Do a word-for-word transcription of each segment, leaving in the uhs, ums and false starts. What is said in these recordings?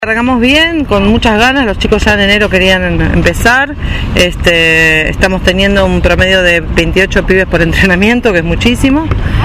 Arrancamos bien, con muchas ganas, los chicos ya en enero querían empezar, este, estamos teniendo un promedio de veintiocho pibes por entrenamiento, que es muchísimo,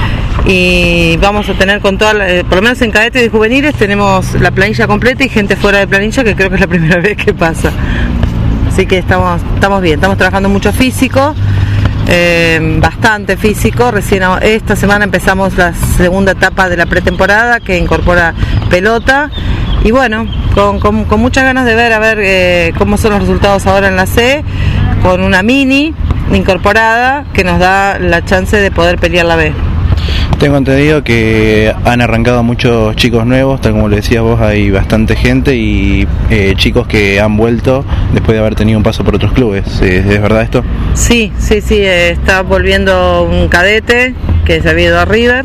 y vamos a tener con toda, la, por lo menos en cadetes y juveniles tenemos la planilla completa y gente fuera de planilla, que creo que es la primera vez que pasa, así que estamos, estamos bien, estamos trabajando mucho físico, eh, bastante físico. Recién esta semana empezamos la segunda etapa de la pretemporada que incorpora pelota. Y bueno, con, con, con muchas ganas de ver a ver eh, cómo son los resultados ahora en la C, con una mini incorporada que nos da la chance de poder pelear la B. Tengo entendido que han arrancado muchos chicos nuevos, tal como le decías vos, hay bastante gente y eh, chicos que han vuelto después de haber tenido un paso por otros clubes. ¿Es, es verdad esto? Sí, sí, sí, eh, está volviendo un cadete que se había ido a River.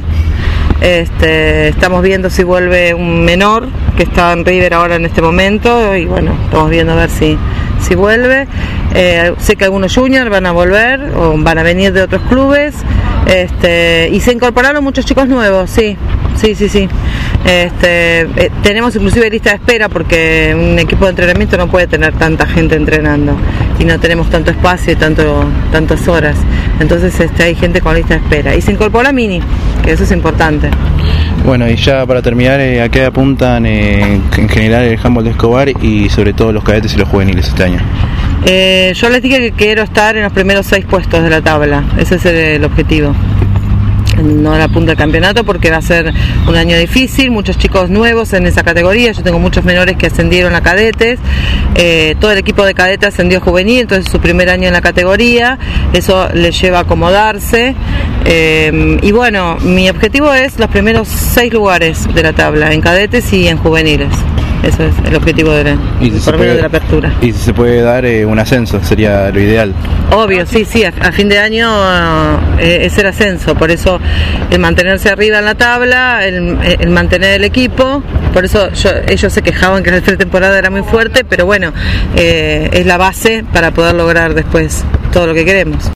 Este, estamos viendo si vuelve un menor que está en River ahora en este momento y bueno, estamos viendo a ver si, si vuelve. Eh, sé que algunos juniors van a volver o van a venir de otros clubes, este, y se incorporaron muchos chicos nuevos, sí, sí, sí, sí. Este, eh, tenemos inclusive lista de espera porque un equipo de entrenamiento no puede tener tanta gente entrenando y no tenemos tanto espacio y tanto, tantas horas, entonces este, hay gente con lista de espera y se incorpora Mini, que eso es importante. Bueno, y ya para terminar, eh, ¿a qué apuntan eh, en general el handball de Escobar y sobre todo los cadetes y los juveniles este año? Eh, yo les dije que quiero estar en los primeros seis puestos de la tabla, ese es el, el objetivo. No a la punta del campeonato porque va a ser un año difícil, muchos chicos nuevos en esa categoría, yo tengo muchos menores que ascendieron a cadetes, eh, todo el equipo de cadetes ascendió a juvenil, entonces su primer año en la categoría, eso les lleva a acomodarse, eh, y bueno, mi objetivo es los primeros seis lugares de la tabla, en cadetes y en juveniles. Eso es el objetivo de la, ¿Y si por medio de la apertura. Y si se puede dar eh, un ascenso, sería lo ideal. Obvio, sí, sí, a, a fin de año eh, es el ascenso, por eso el mantenerse arriba en la tabla, el, el mantener el equipo, por eso yo, ellos se quejaban que la pretemporada era muy fuerte, pero bueno, eh, es la base para poder lograr después todo lo que queremos.